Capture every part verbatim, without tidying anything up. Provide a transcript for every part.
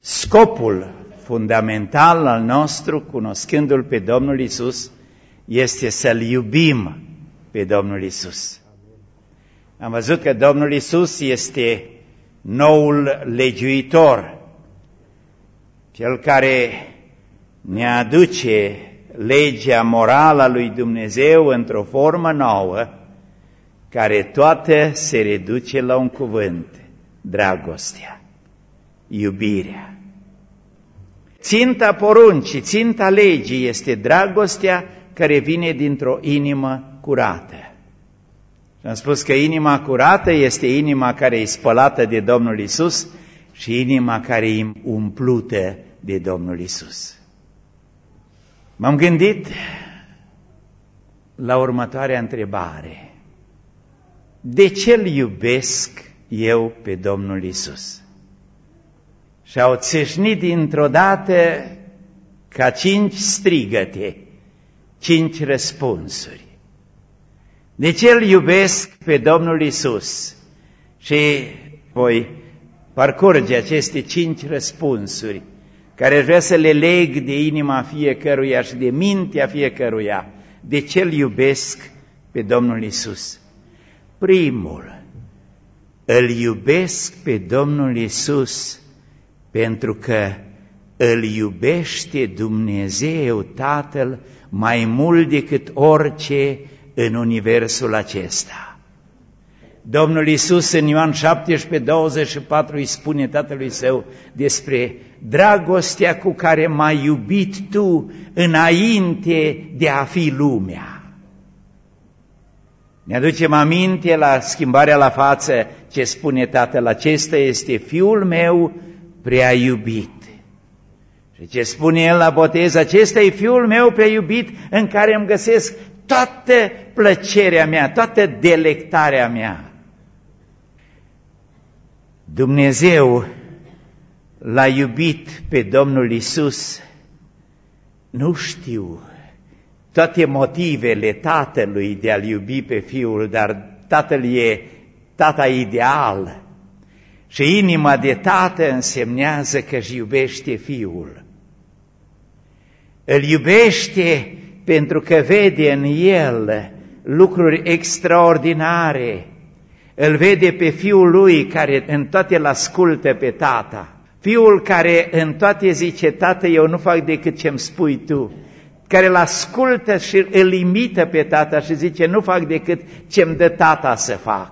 Scopul fundamental al nostru, cunoscându-L pe Domnul Iisus, este să-L iubim pe Domnul Iisus. Am văzut că Domnul Iisus este noul legiuitor, cel care ne aduce legea morală a lui Dumnezeu într-o formă nouă, care toată se reduce la un cuvânt: dragostea, iubirea. Ținta poruncii, ținta legii este dragostea care vine dintr-o inimă curată. Și am spus că inima curată este inima care e spălată de Domnul Iisus și inima care e umplută de Domnul Iisus. M-am gândit la următoarea întrebare: de ce-L iubesc eu pe Domnul Iisus? Și au țâșnit dintr-o dată ca cinci strigăte, cinci răspunsuri. De ce-L iubesc pe Domnul Iisus? Și voi parcurge aceste cinci răspunsuri, care vreau să le leg de inima fiecăruia și de mintea fiecăruia. De ce-L iubesc pe Domnul Iisus? Primul: îl iubesc pe Domnul Iisus pentru că îl iubește Dumnezeu Tatăl mai mult decât orice în universul acesta. Domnul Iisus în Ioan șaptesprezece, douăzeci și patru îi spune Tatălui Său despre dragostea cu care m-ai iubit Tu înainte de a fi lumea. Ne aducem aminte la schimbarea la față ce spune Tatăl: acesta este Fiul meu prea iubit. Și ce spune El la botez: acesta e Fiul meu prea iubit, în care îmi găsesc toată plăcerea mea, toată delectarea mea. Dumnezeu l-a iubit pe Domnul Iisus, nu știu toate motivele Tatălui de a-L iubi pe Fiul, dar Tatăl e Tata ideal și inima de Tată însemnează că își iubește Fiul. Îl iubește pentru că vede în El lucruri extraordinare. Îl vede pe Fiul Lui care în toate îl ascultă pe Tata. Fiul care în toate zice: Tată, eu nu fac decât ce-mi spui Tu. Care îl ascultă și îl imită pe Tata și zice: nu fac decât ce-mi dă Tata să fac.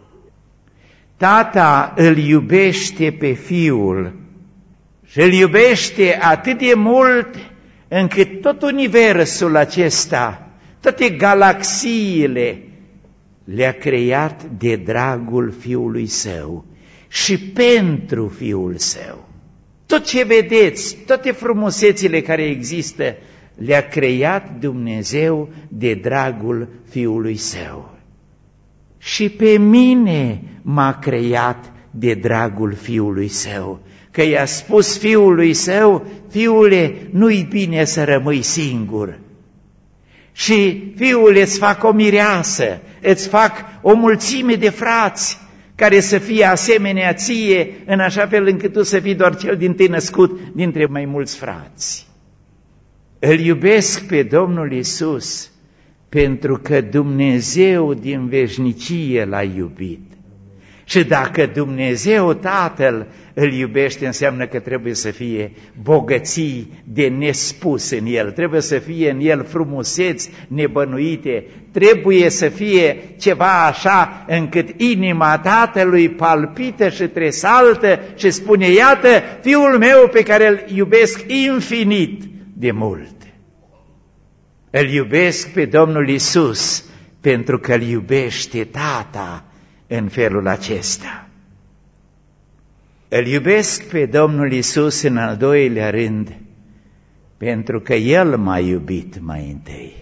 Tata îl iubește pe Fiul și îl iubește atât de mult încât tot universul acesta, toate galaxiile, le-a creat de dragul Fiului Său și pentru Fiul Său. Tot ce vedeți, toate frumusețile care există, le-a creat Dumnezeu de dragul Fiului Său. Și pe mine m-a creat de dragul Fiului Său, că i-a spus Fiului Său: Fiule, nu-i bine să rămâi singur. Și Fiule, îți fac o mireasă, îți fac o mulțime de frați care să fie asemenea ție, în așa fel încât tu să fii doar cel dintâi născut dintre mai mulți frați. Îl iubesc pe Domnul Iisus pentru că Dumnezeu din veșnicie l-a iubit. Și dacă Dumnezeu Tatăl îl iubește, înseamnă că trebuie să fie bogății de nespus în El, trebuie să fie în El frumuseți nebănuite, trebuie să fie ceva așa încât inima Tatălui palpită și tresaltă și spune: iată Fiul meu pe care îl iubesc infinit de mult. Îl iubesc pe Domnul Iisus pentru că îl iubește Tata în felul acesta. Îl iubesc pe Domnul Iisus în al doilea rând pentru că El m-a iubit mai întâi.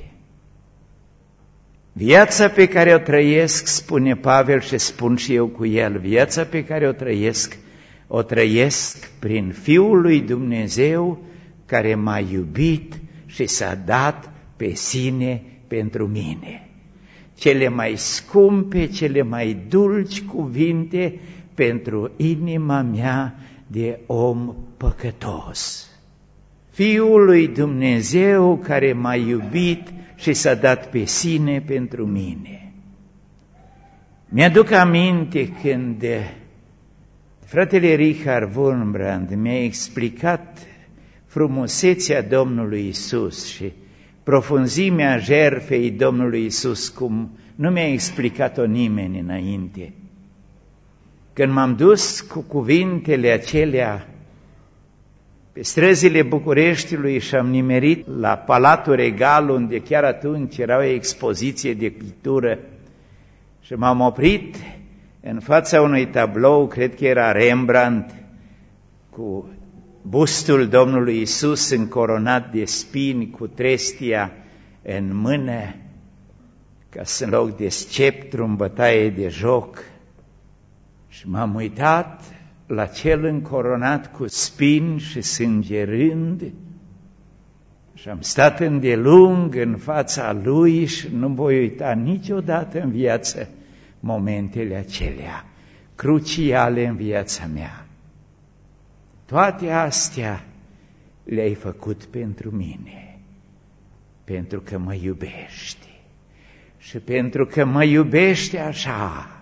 Viața pe care o trăiesc, spune Pavel și spun și eu cu el, viața pe care o trăiesc, o trăiesc prin Fiul lui Dumnezeu care m-a iubit și s-a dat pe sine pentru mine. Cele mai scumpe, cele mai dulci cuvinte pentru inima mea de om păcătos. Fiul lui Dumnezeu care m-a iubit și s-a dat pe sine pentru mine. Mi-aduc aminte când fratele Richard Wurmbrand mi-a explicat frumusețea Domnului Isus și profunzimea jertfei Domnului Isus, cum nu mi-a explicat-o nimeni înainte. Când m-am dus cu cuvintele acelea pe străzile Bucureștiului și am nimerit la Palatul Regal, unde chiar atunci era o expoziție de pictură, și m-am oprit în fața unui tablou, cred că era Rembrandt, cu bustul Domnului Isus încoronat de spini, cu trestia în mână, ca să în loc de sceptru în bătaie de joc. Și m-am uitat la cel încoronat cu spini și sângerând și am stat îndelung în fața lui și nu voi uita niciodată în viață momentele acelea cruciale în viața mea. Toate astea le-ai făcut pentru mine, pentru că mă iubești. Și pentru că mă iubești așa,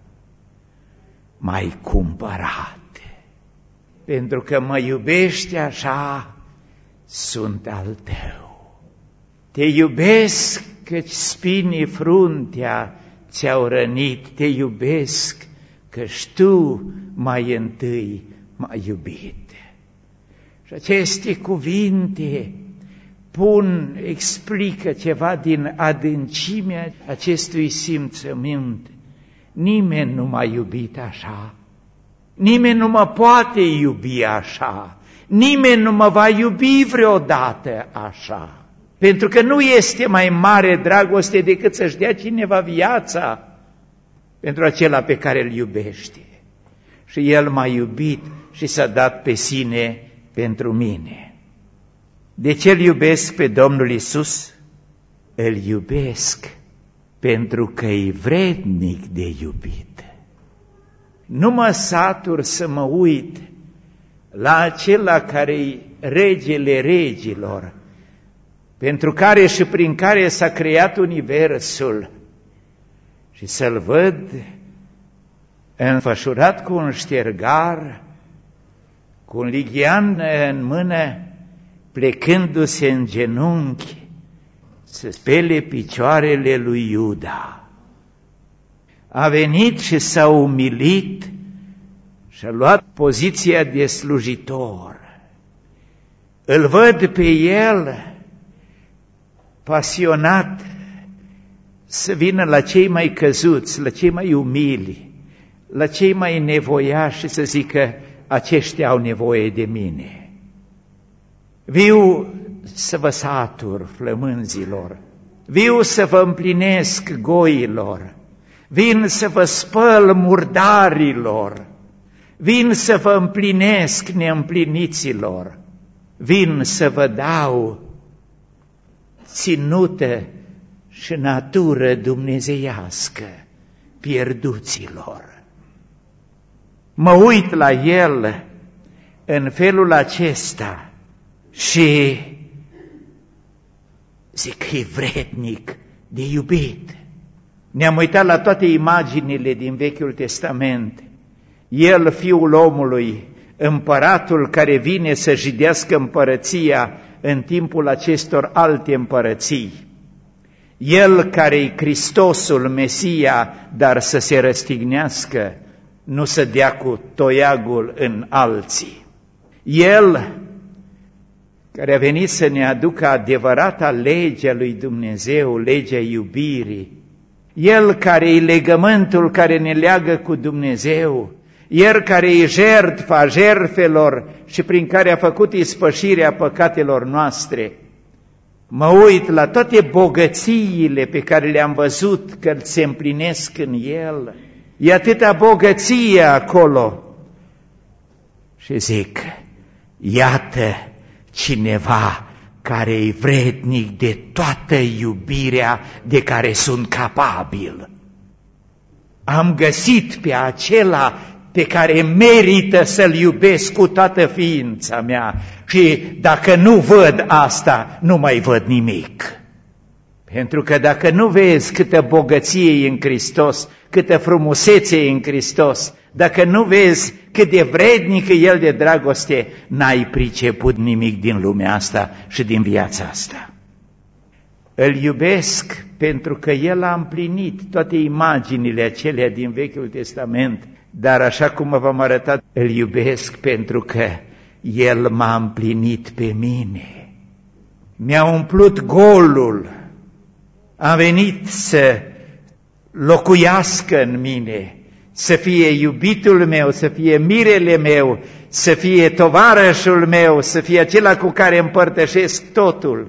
m-ai cumpărat. Pentru că mă iubești așa, sunt al tău. Te iubesc căci spinii fruntea ți-au rănit, te iubesc căci tu mai întâi m-ai iubit. Și aceste cuvinte pun, explică ceva din adâncimea acestui simțământ. Nimeni nu m-a iubit așa, nimeni nu mă poate iubi așa, nimeni nu mă va iubi vreodată așa, pentru că nu este mai mare dragoste decât să-și dea cineva viața pentru acela pe care îl iubește. Și El m-a iubit și s-a dat pe sine pentru mine. De ce îl iubesc pe Domnul Iisus? Îl iubesc pentru că e vrednic de iubit. Nu mă satur să mă uit la acela care-i regele regilor, pentru care și prin care s-a creat universul, și să-l văd înfășurat cu un ștergar, cu un lighean în mână, plecându-se în genunchi să spele picioarele lui Iuda. A venit și s-a umilit și a luat poziția de slujitor. Îl văd pe el pasionat să vină la cei mai căzuți, la cei mai umili, la cei mai nevoiași și să zică: aceștia au nevoie de mine. Viu să vă satur flămânzilor, viu să vă împlinesc goilor, vin să vă spăl murdarilor, vin să vă împlinesc neîmpliniților, vin să vă dau ținută și natură dumnezeiască pierduților. Mă uit la el în felul acesta și zic că e vrednic de iubit. Ne-am uitat la toate imaginile din Vechiul Testament. El, Fiul omului, împăratul care vine să jidească împărăția în timpul acestor alte împărății. El care e Hristosul, Mesia, dar să se răstignească, nu să dea cu toiagul în alții. El care a venit să ne aducă adevărata legea lui Dumnezeu, legea iubirii. El care e legământul care ne leagă cu Dumnezeu. El care e jertfa jertfelor și prin care a făcut ispășirea păcatelor noastre. Mă uit la toate bogățiile pe care le-am văzut că se împlinesc în El. E atâta bogăție acolo. Și zic: iată cineva care e vrednic de toată iubirea de care sunt capabil. Am găsit pe acela pe care merită să-L iubesc cu toată ființa mea și dacă nu văd asta, nu mai văd nimic. Pentru că dacă nu vezi câtă bogăție e în Hristos, câtă frumusețe e în Hristos, dacă nu vezi cât de vrednic e El de dragoste, n-ai priceput nimic din lumea asta și din viața asta. Îl iubesc pentru că El a împlinit toate imaginile acelea din Vechiul Testament, dar așa cum v-am arătat, îl iubesc pentru că El m-a împlinit pe mine. Mi-a umplut golul, a venit să locuiască în mine, să fie iubitul meu, să fie mirele meu, să fie tovarășul meu, să fie acela cu care împărtășesc totul.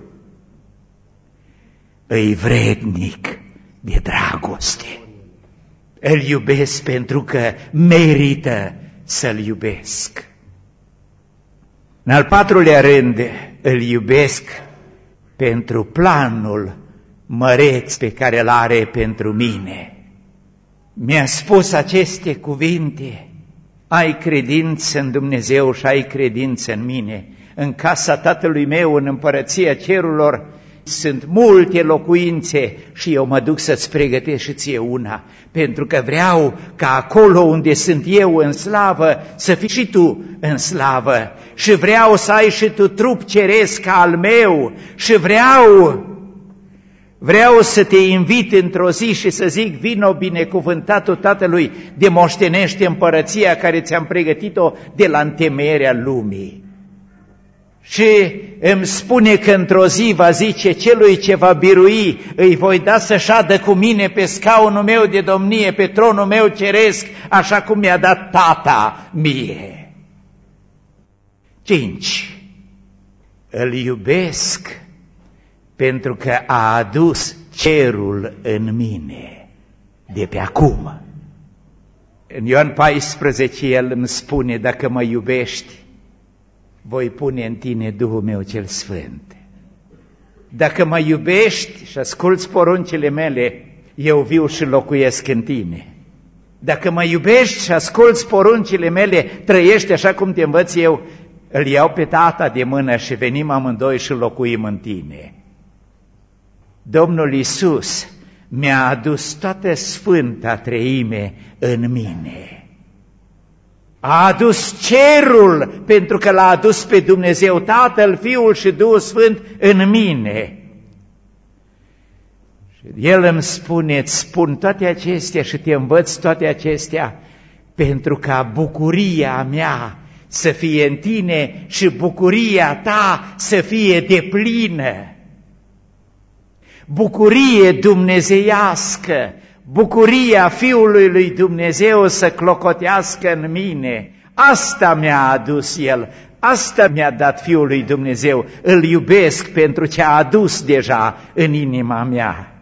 Îi vrednic de dragoste. Îl iubesc pentru că merită să-L iubesc. În al patrulea rând, îl iubesc pentru planul măreț pe care îl are pentru mine. Mi-a spus aceste cuvinte: ai credință în Dumnezeu și ai credință în mine. În casa Tatălui meu, în împărăția cerurilor, sunt multe locuințe și eu mă duc să-ți pregătesc și ție una, pentru că vreau ca acolo unde sunt eu în slavă să fii și tu în slavă și vreau să ai și tu trup ceresc ca al meu și vreau, vreau să te invit într-o zi și să zic: vino binecuvântatul Tatălui, de moștenește împărăția care ți-am pregătit-o de la întemeierea lumii. Și îmi spune că într-o zi va zice celui ce va birui: îi voi da să șadă cu mine pe scaunul meu de domnie, pe tronul meu ceresc, așa cum mi-a dat Tata mie. Cinci. Îl iubesc pentru că a adus cerul în mine de pe acum. În Ioan paisprezece El îmi spune: dacă mă iubești, voi pune în tine Duhul meu cel Sfânt. Dacă mă iubești și asculți poruncile mele, eu viu și locuiesc în tine. Dacă mă iubești și asculți poruncile mele, trăiești așa cum te învăț eu, îl iau pe Tata de mână și venim amândoi și locuim în tine. Domnul Iisus mi-a adus toată Sfânta Treime în mine. A adus cerul pentru că l-a adus pe Dumnezeu Tatăl, Fiul și Duhul Sfânt în mine. Și El îmi spune: îți spun toate acestea și te învăț toate acestea pentru ca bucuria mea să fie în tine și bucuria ta să fie deplină. Bucurie dumnezeiască, bucuria Fiului lui Dumnezeu să clocotească în mine. Asta mi-a adus El, asta mi-a dat Fiul lui Dumnezeu. Îl iubesc pentru ce a adus deja în inima mea.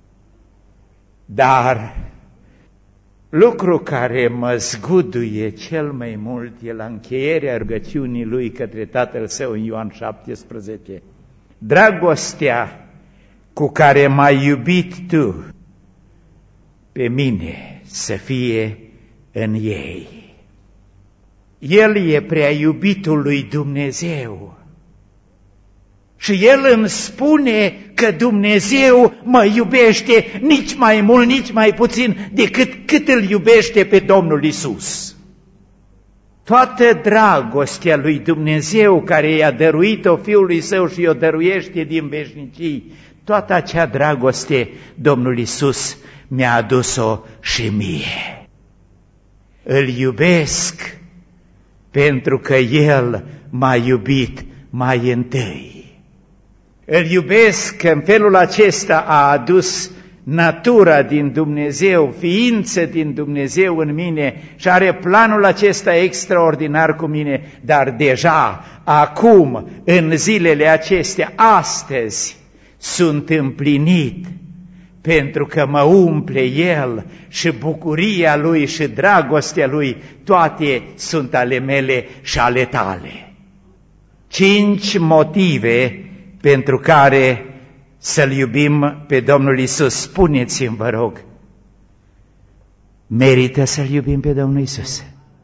Dar lucru care mă zguduie cel mai mult e la încheierea rugăciunii Lui către Tatăl Său în Ioan șaptesprezece. Dragostea cu care m-ai iubit tu pe mine să fie în ei. El e prea iubitul lui Dumnezeu și El îmi spune că Dumnezeu mă iubește nici mai mult, nici mai puțin decât cât îl iubește pe Domnul Iisus. Toată dragostea lui Dumnezeu care i-a dăruit-o Fiului Său și o dăruiește din veșnicii, toată acea dragoste Domnul Iisus mi-a adus-o și mie. Îl iubesc pentru că El m-a iubit mai întâi. Îl iubesc că în felul acesta a adus natura din Dumnezeu, ființă din Dumnezeu în mine și are planul acesta extraordinar cu mine, dar deja, acum, în zilele acestea, astăzi, sunt împlinit pentru că mă umple El și bucuria Lui și dragostea Lui, toate sunt ale mele și ale tale. Cinci motive pentru care să-L iubim pe Domnul Iisus. Spuneți-mi, vă rog, merită să-L iubim pe Domnul Iisus?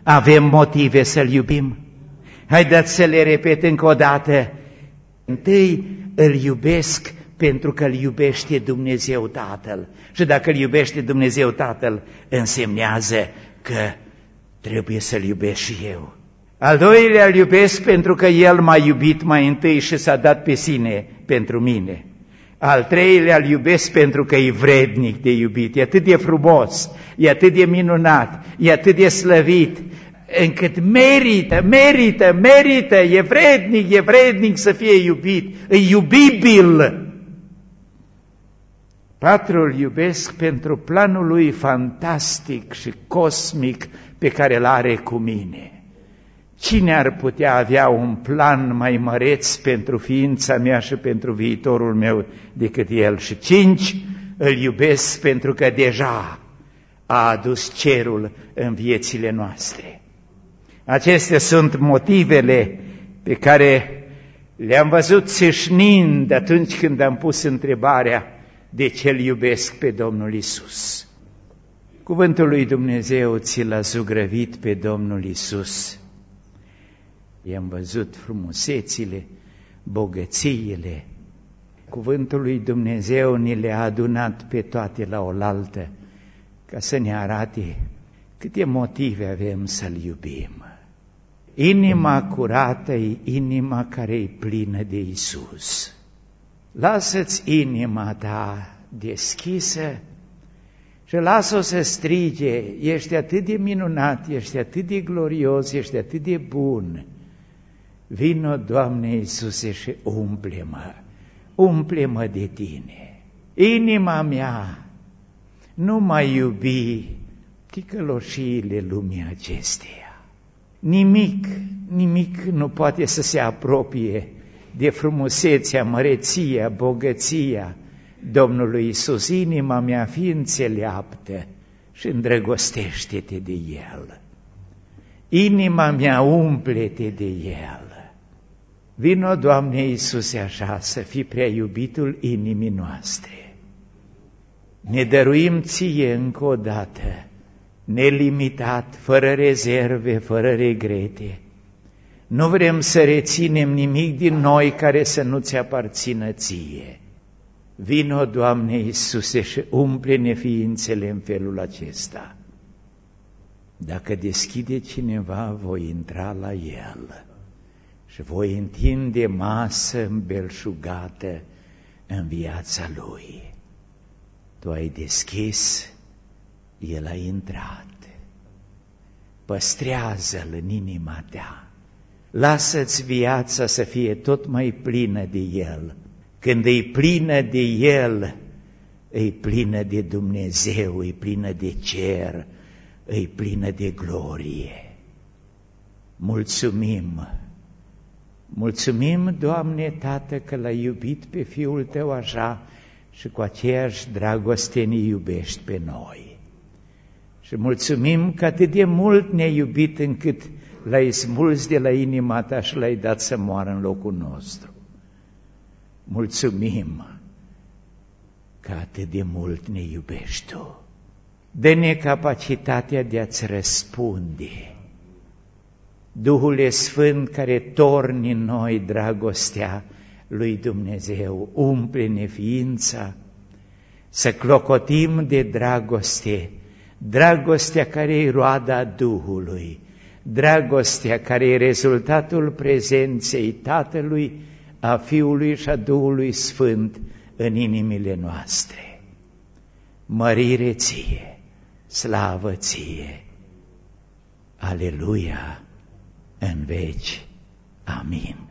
Avem motive să-L iubim? Haideți să le repet încă o dată. Întâi îl iubesc pentru că îl iubește Dumnezeu Tatăl. Și dacă îl iubește Dumnezeu Tatăl, însemnează că trebuie să-L iubesc și eu. Al doilea îl iubesc pentru că El m-a iubit mai întâi și s-a dat pe sine pentru mine. Al treilea îl iubesc pentru că e vrednic de iubit, e atât de frumos, e atât de minunat, e atât de slăvit, încât merită, merită, merită, e vrednic, e vrednic să fie iubit, e iubibil. Patru, îl iubesc pentru planul lui fantastic și cosmic pe care îl are cu mine. Cine ar putea avea un plan mai măreț pentru ființa mea și pentru viitorul meu decât El? Și cinci, îl iubesc pentru că deja a adus cerul în viețile noastre. Acestea sunt motivele pe care le-am văzut țâșnind atunci când am pus întrebarea de ce îl iubesc pe Domnul Iisus. Cuvântul lui Dumnezeu ți l-a zugrăvit pe Domnul Iisus. I-am văzut frumusețile, bogățiile. Cuvântul lui Dumnezeu ni le-a adunat pe toate la oaltă ca să ne arate câte motive avem să-L iubim. Inima curată e inima care e plină de Iisus. Lasă-ți inima ta deschisă și lasă-o să strige, ești atât de minunat, ești atât de glorios, ești atât de bun. Vino, Doamne Iisuse, și umple-mă, umple-mă de Tine. Inima mea nu mai iubi ticăloșiile lumii acesteia. Nimic, nimic nu poate să se apropie de frumusețea, măreția, bogăția Domnului Iisus. Inima mea, fii înțeleaptă și îndrăgostește-te de El. Inima mea, umple-te de El. Vino, Doamne Iisuse, așa, să fii prea iubitul inimii noastre. Ne dăruim Ție încă o dată, nelimitat, fără rezerve, fără regrete. Nu vrem să reținem nimic din noi care să nu-ți aparțină Ție. Vino, Doamne Iisuse, și umple-ne ființele în felul acesta. Dacă deschide cineva, voi intra la el și voi întinde masă îmbelșugată în viața lui. Tu ai deschis, el a intrat. Păstrează-l în inima ta. Lasă-ți viața să fie tot mai plină de el. Când e plină de el, e plină de Dumnezeu, e plină de cer, e plină de glorie. Mulțumim! Mulțumim, Doamne, Tată, că L-ai iubit pe Fiul Tău așa și cu aceeași dragoste ne iubești pe noi. Și mulțumim că atât de mult ne-ai iubit încât L-ai smuls de la inima Ta și L-ai dat să moară în locul nostru. Mulțumim că atât de mult ne iubești Tu. Dă-ne capacitatea de a-ți răspunde. Duhul Sfânt care torni în noi dragostea lui Dumnezeu, umple-ne ființa, să clocotim de dragoste, dragostea care e roada Duhului, dragostea care e rezultatul prezenței Tatălui, a Fiului și a Duhului Sfânt în inimile noastre. Mărire Ție, slavă Ție, Aleluia, în veci. Amin.